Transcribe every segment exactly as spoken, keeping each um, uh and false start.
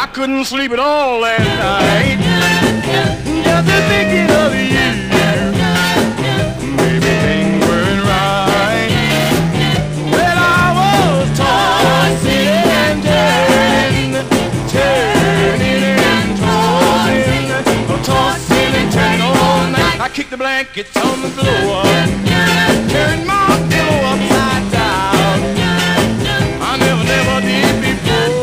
I couldn't sleep at all last night, just thinking of you. Maybe things weren't right. Well, I was tossing and turning, turning and tossing, tossing and turning all night. I kicked the blankets on the floor, turned my pillow upside down. I never, never did before.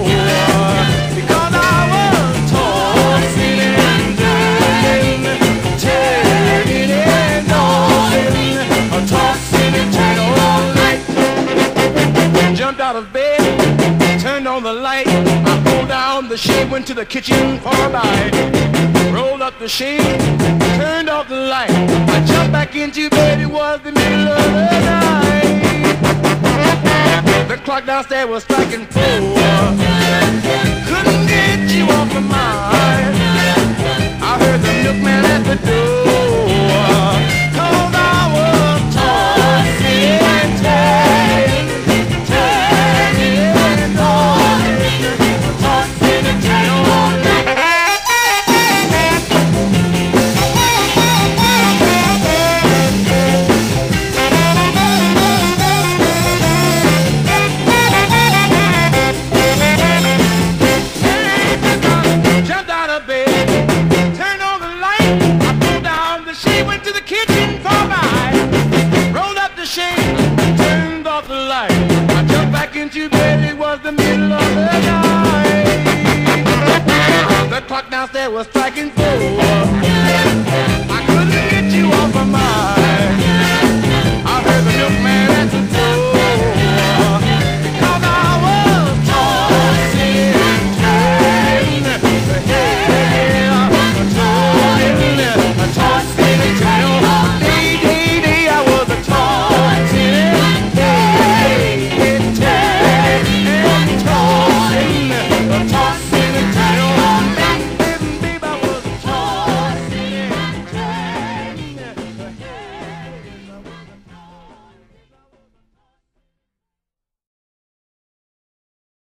Out of bed, turned on the light, I pulled down the shade, went to the kitchen for a bite, rolled up the shade, turned off the light, I jumped back into bed, it was the middle of the night. The clock downstairs was striking four, couldn't get you off my mind. I heard the milkman at the door, cause I was tossing and turning. Into bed, it was the middle of the night. The clock downstairs was striking four.